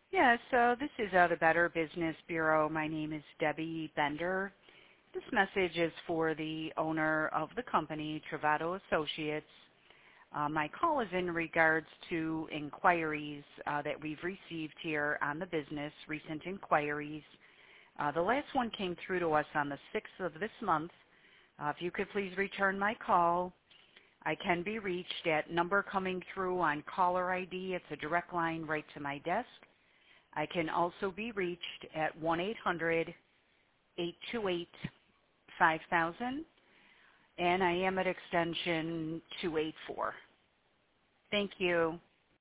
Yeah, so this is the Better Business Bureau. My name is Debbie Bender. This message is for the owner of the company, Travato Associates. My call is in regards to inquiries that we've received here on the business, recent inquiries. The last one came through to us on the 6th of this month. If you could please return my call. I can be reached at number coming through on caller ID. It's a direct line right to my desk. I can also be reached at 1-800-828-5000, and I am at extension 284. Thank you.